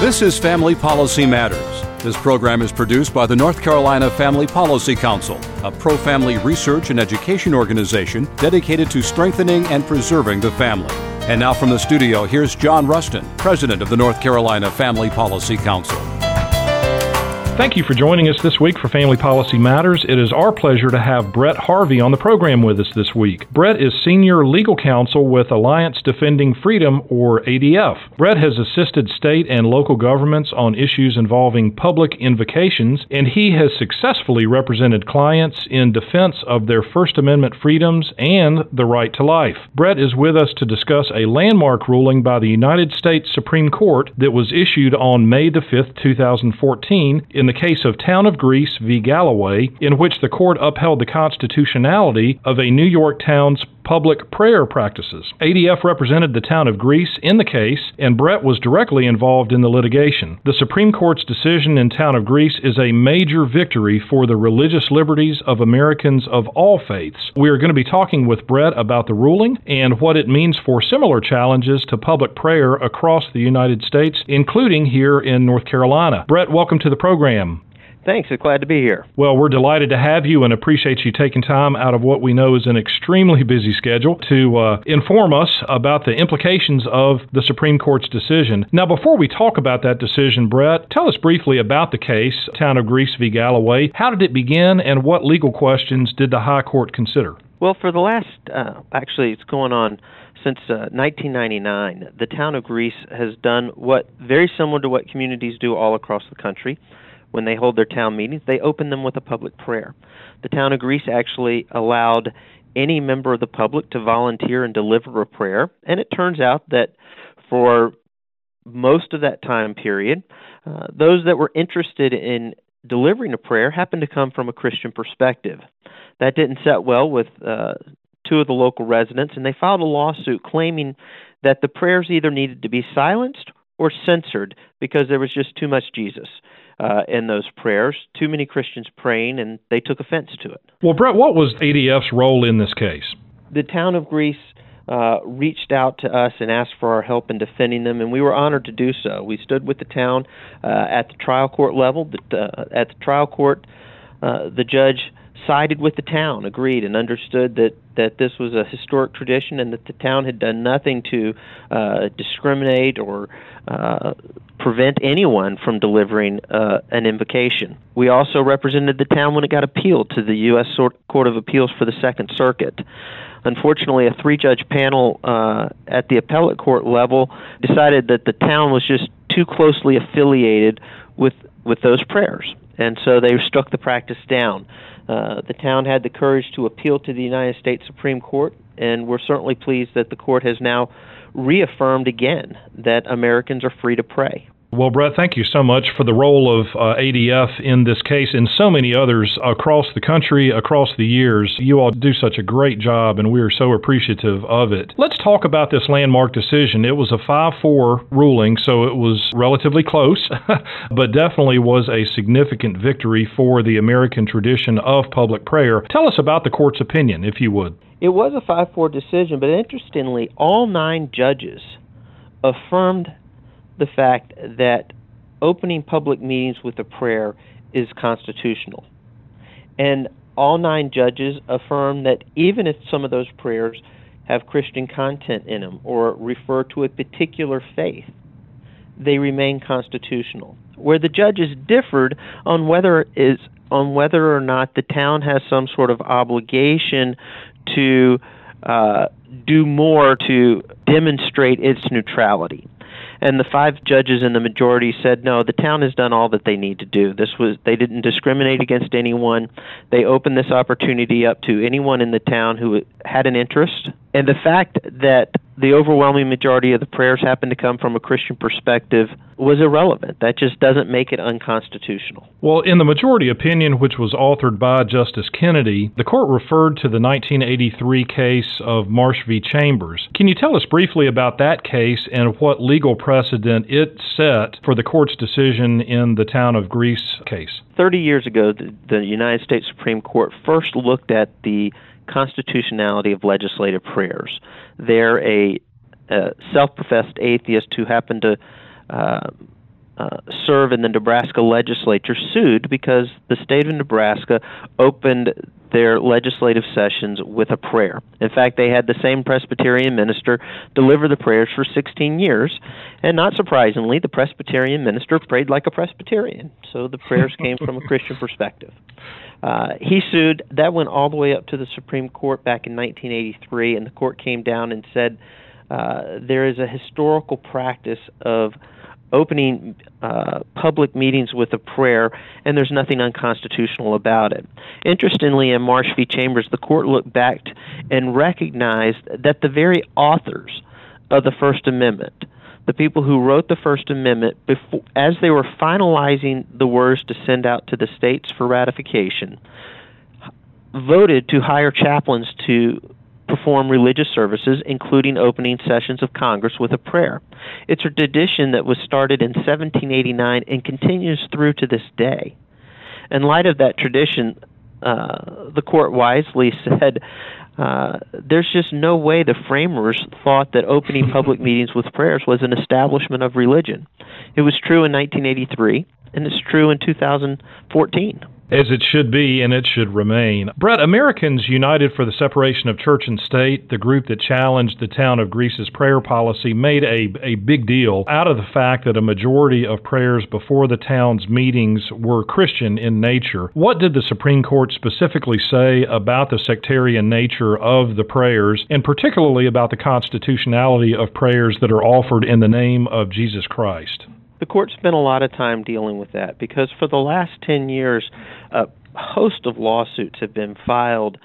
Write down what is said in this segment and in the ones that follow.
This is Family Policy Matters. This program is produced by the North Carolina Family Policy Council, a pro-family research and education organization dedicated to strengthening and preserving the family. And now from the studio, here's John Rustin, President of the North Carolina Family Policy Council. Thank you for joining us this week for Family Policy Matters. It is our pleasure to have Brett Harvey on the program with us this week. Brett is Senior Legal Counsel with Alliance Defending Freedom, or ADF. Brett has assisted state and local governments on issues involving public invocations, and he has successfully represented clients in defense of their First Amendment freedoms and the right to life. Brett is with us to discuss a landmark ruling by the United States Supreme Court that was issued on May the 5th, 2014, in the case of Town of Greece v. Galloway, in which the court upheld the constitutionality of a New York town's public prayer practices. ADF represented the Town of Greece in the case, and Brett was directly involved in the litigation. The Supreme Court's decision in Town of Greece is a major victory for the religious liberties of Americans of all faiths. We are going to be talking with Brett about the ruling and what it means for similar challenges to public prayer across the United States, including here in North Carolina. Brett, welcome to the program. Thanks. I'm glad to be here. Well, we're delighted to have you and appreciate you taking time out of what we know is an extremely busy schedule to inform us about the implications of the Supreme Court's decision. Now, before we talk about that decision, Brett, tell us briefly about the case, Town of Greece v. Galloway. How did it begin, and what legal questions did the High Court consider? Well, for the last, it's going on since 1999, the Town of Greece has done what very similar to what communities do all across the country. When they hold their town meetings, they open them with a public prayer. The Town of Greece actually allowed any member of the public to volunteer and deliver a prayer, and it turns out that for most of that time period, those that were interested in delivering a prayer happened to come from a Christian perspective. That didn't set well with two of the local residents, and they filed a lawsuit claiming that the prayers either needed to be silenced or censored because there was just too much Jesus in those prayers, too many Christians praying, and they took offense to it. Well, Brett, what was ADF's role in this case? The Town of Greece reached out to us and asked for our help in defending them, and we were honored to do so. We stood with the town at the trial court level. At the trial court, the judge sided with the town, agreed, and understood that this was a historic tradition and that the town had done nothing to discriminate or prevent anyone from delivering an invocation. We also represented the town when it got appealed to the U.S. Court of Appeals for the Second Circuit. Unfortunately, a three-judge panel at the appellate court level decided that the town was just too closely affiliated with those prayers, and so they struck the practice down. The town had the courage to appeal to the United States Supreme Court, and we're certainly pleased that the court has now reaffirmed again that Americans are free to pray. Well, Brett, thank you so much for the role of ADF in this case and so many others across the country, across the years. You all do such a great job, and we are so appreciative of it. Let's talk about this landmark decision. It was a 5-4 ruling, so it was relatively close, but definitely was a significant victory for the American tradition of public prayer. Tell us about the court's opinion, if you would. It was a 5-4 decision, but interestingly, all 9 judges affirmed the fact that opening public meetings with a prayer is constitutional. And all 9 judges affirmed that even if some of those prayers have Christian content in them or refer to a particular faith, they remain constitutional. Where the judges differed on whether or not the town has some sort of obligation to do more to demonstrate its neutrality. And the 5 judges in the majority said, no, the town has done all that they need to do. They didn't discriminate against anyone. They opened this opportunity up to anyone in the town who had an interest. And the fact that the overwhelming majority of the prayers happened to come from a Christian perspective was irrelevant. That just doesn't make it unconstitutional. Well, in the majority opinion, which was authored by Justice Kennedy, the court referred to the 1983 case of Marsh v. Chambers. Can you tell us briefly about that case and what legal precedent it set for the court's decision in the Town of Greece case? 30 years ago, the United States Supreme Court first looked at the constitutionality of legislative prayers. They're a self-professed atheist who happened to serve in the Nebraska legislature sued because the state of Nebraska opened their legislative sessions with a prayer. In fact, they had the same Presbyterian minister deliver the prayers for 16 years, and not surprisingly, the Presbyterian minister prayed like a Presbyterian, so the prayers came from a Christian perspective. He sued. That went all the way up to the Supreme Court back in 1983, and the court came down and said there is a historical practice of opening public meetings with a prayer, and there's nothing unconstitutional about it. Interestingly, in Marsh v. Chambers, the court looked back and recognized that the very authors of the First Amendment, the people who wrote the First Amendment, as they were finalizing the words to send out to the states for ratification, voted to hire chaplains to perform religious services, including opening sessions of Congress with a prayer. It's a tradition that was started in 1789 and continues through to this day. In light of that tradition, the court wisely said, there's just no way the framers thought that opening public meetings with prayers was an establishment of religion. It was true in 1983, and it's true in 2014. As it should be, and it should remain. Brett, Americans United for the Separation of Church and State, the group that challenged the town of Greece's prayer policy, made a big deal out of the fact that a majority of prayers before the town's meetings were Christian in nature. What did the Supreme Court specifically say about the sectarian nature of the prayers, and particularly about the constitutionality of prayers that are offered in the name of Jesus Christ? The court spent a lot of time dealing with that because for the last 10 years, a host of lawsuits have been filed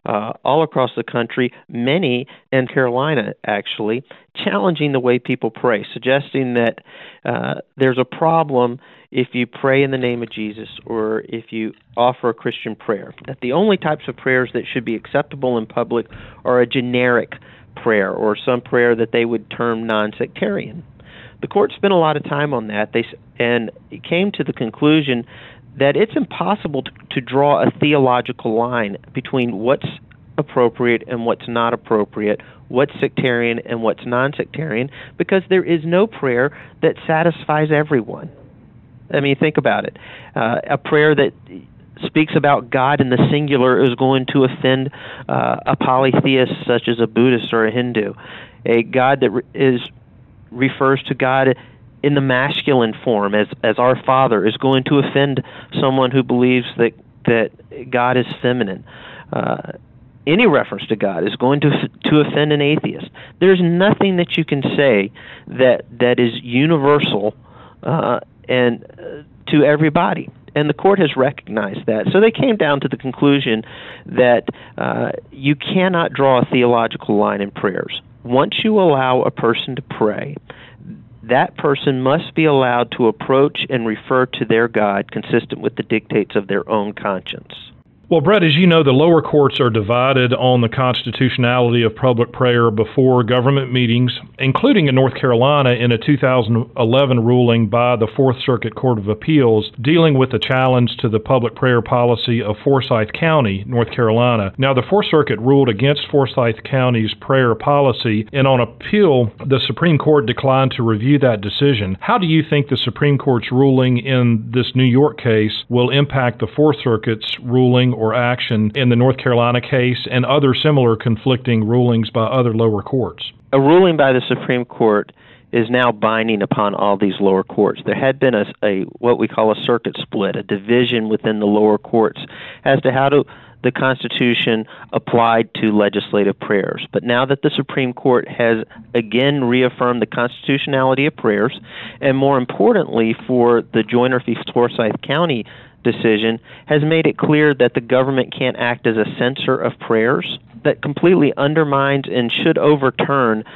all across the country, many in Carolina, actually, challenging the way people pray, suggesting that there's a problem if you pray in the name of Jesus or if you offer a Christian prayer, that the only types of prayers that should be acceptable in public are a generic prayer or some prayer that they would term non-sectarian. The court spent a lot of time on that, and it came to the conclusion that it's impossible to draw a theological line between what's appropriate and what's not appropriate, what's sectarian and what's non-sectarian, because there is no prayer that satisfies everyone. I mean, think about it. A prayer that speaks about God in the singular is going to offend a polytheist such as a Buddhist or a Hindu. A God that refers to God in the masculine form as our Father is going to offend someone who believes that God is feminine. Any reference to God is going to offend an atheist. There's nothing that you can say that is universal and to everybody. And the court has recognized that. So they came down to the conclusion that you cannot draw a theological line in prayers. Once you allow a person to pray, that person must be allowed to approach and refer to their God consistent with the dictates of their own conscience. Well, Brett, as you know, the lower courts are divided on the constitutionality of public prayer before government meetings, including in North Carolina in a 2011 ruling by the Fourth Circuit Court of Appeals dealing with the challenge to the public prayer policy of Forsyth County, North Carolina. Now, the Fourth Circuit ruled against Forsyth County's prayer policy, and on appeal, the Supreme Court declined to review that decision. How do you think the Supreme Court's ruling in this New York case will impact the Fourth Circuit's ruling or action in the North Carolina case and other similar conflicting rulings by other lower courts? A ruling by the Supreme Court is now binding upon all these lower courts. There had been a what we call a circuit split, a division within the lower courts as to how the Constitution applied to legislative prayers. But now that the Supreme Court has again reaffirmed the constitutionality of prayers, and more importantly for the Joyner v. Forsyth County decision, has made it clear that the government can't act as a censor of prayers, that completely undermines and should overturn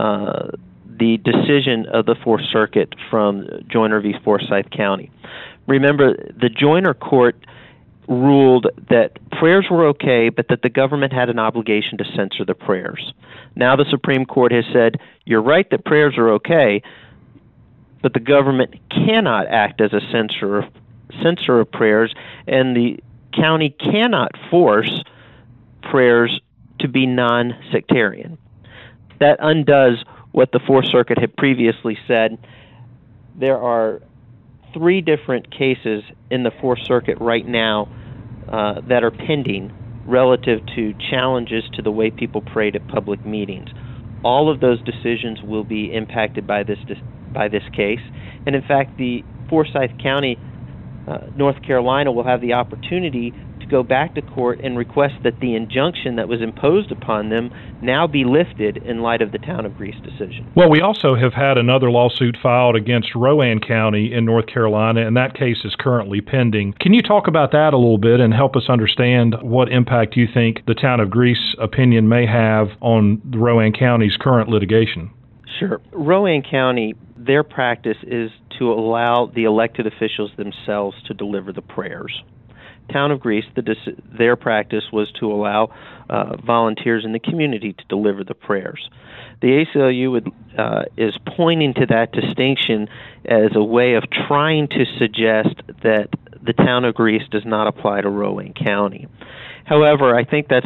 the decision of the Fourth Circuit from Joyner v. Forsyth County. Remember, the Joyner court ruled that prayers were okay, but that the government had an obligation to censor the prayers. Now the Supreme Court has said, you're right that prayers are okay, but the government cannot act as a censor of prayers, and the county cannot force prayers to be non-sectarian. That undoes what the Fourth Circuit had previously said. There are 3 different cases in the Fourth Circuit right now that are pending relative to challenges to the way people prayed at public meetings. All of those decisions will be impacted by this case. And in fact, the Forsyth County, North Carolina, will have the opportunity to go back to court and request that the injunction that was imposed upon them now be lifted in light of the Town of Greece decision. Well, we also have had another lawsuit filed against Rowan County in North Carolina, and that case is currently pending. Can you talk about that a little bit and help us understand what impact you think the Town of Greece opinion may have on Rowan County's current litigation? Sure. Rowan County, their practice is to allow the elected officials themselves to deliver the prayers. Town of Greece, their practice was to allow volunteers in the community to deliver the prayers. The ACLU is pointing to that distinction as a way of trying to suggest that the Town of Greece does not apply to Rowan County. However, I think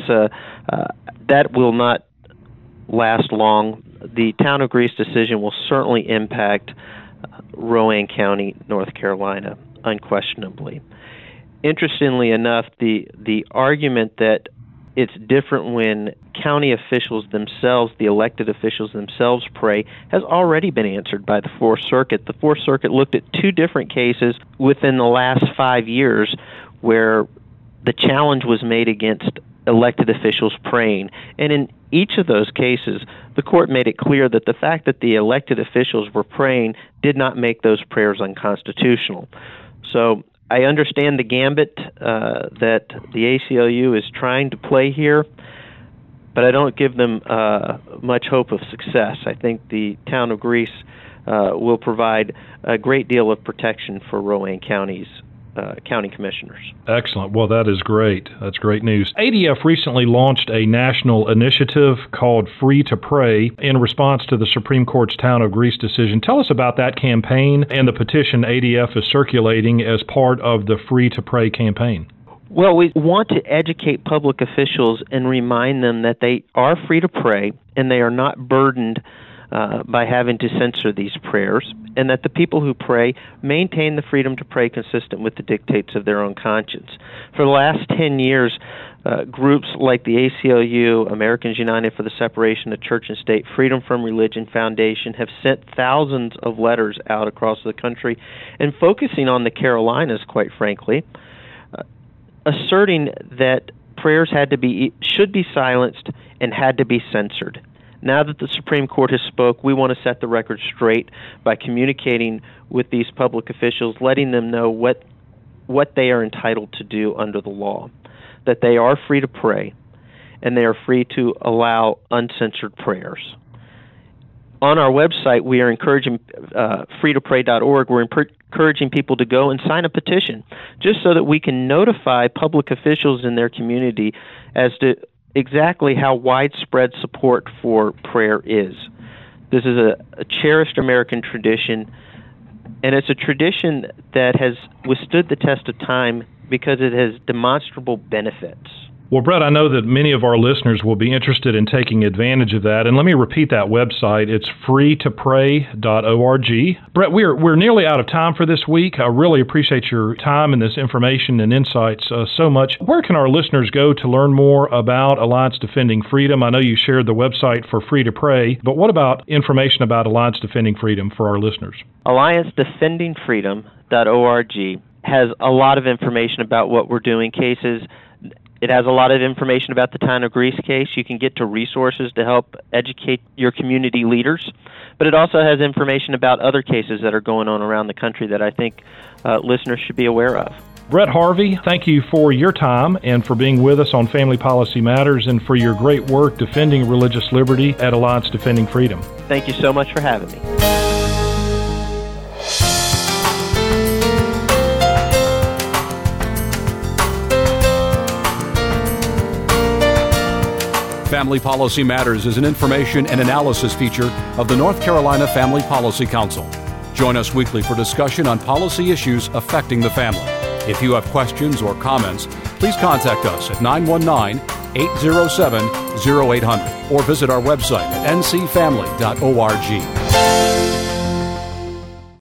that will not last long. The Town of Greece decision will certainly impact Rowan County, North Carolina, unquestionably. Interestingly enough, the argument that it's different when county officials themselves, the elected officials themselves, pray has already been answered by the Fourth Circuit. The Fourth Circuit looked at 2 different cases within the last 5 years where the challenge was made against elected officials praying. And in each of those cases, the court made it clear that the fact that the elected officials were praying did not make those prayers unconstitutional. So I understand the gambit that the ACLU is trying to play here, but I don't give them much hope of success. I think the Town of Greece will provide a great deal of protection for Rowan County's county commissioners. Excellent. Well, that is great. That's great news. ADF recently launched a national initiative called Free to Pray in response to the Supreme Court's Town of Greece decision. Tell us about that campaign and the petition ADF is circulating as part of the Free to Pray campaign. Well, we want to educate public officials and remind them that they are free to pray and they are not burdened by having to censor these prayers, and that the people who pray maintain the freedom to pray consistent with the dictates of their own conscience. For the last 10 years, groups like the ACLU, Americans United for the Separation of Church and State, Freedom from Religion Foundation have sent thousands of letters out across the country and focusing on the Carolinas, quite frankly, asserting that prayers should be silenced and had to be censored. Now that the Supreme Court has spoke, we want to set the record straight by communicating with these public officials, letting them know what they are entitled to do under the law, that they are free to pray, and they are free to allow uncensored prayers. On our website, we are encouraging, freetopray.org, we're encouraging people to go and sign a petition, just so that we can notify public officials in their community as to exactly how widespread support for prayer is. This is a cherished American tradition, and it's a tradition that has withstood the test of time because it has demonstrable benefits. Well, Brett, I know that many of our listeners will be interested in taking advantage of that, and let me repeat that website. It's freetopray.org. Brett, we're nearly out of time for this week. I really appreciate your time and this information and insights so much. Where can our listeners go to learn more about Alliance Defending Freedom? I know you shared the website for Free to Pray, but what about information about Alliance Defending Freedom for our listeners? AllianceDefendingFreedom.org has a lot of information about what we're doing, cases. It has a lot of information about the Town of Greece case. You can get to resources to help educate your community leaders. But it also has information about other cases that are going on around the country that I think listeners should be aware of. Brett Harvey, thank you for your time and for being with us on Family Policy Matters and for your great work defending religious liberty at Alliance Defending Freedom. Thank you so much for having me. Family Policy Matters is an information and analysis feature of the North Carolina Family Policy Council. Join us weekly for discussion on policy issues affecting the family. If you have questions or comments, please contact us at 919-807-0800 or visit our website at ncfamily.org.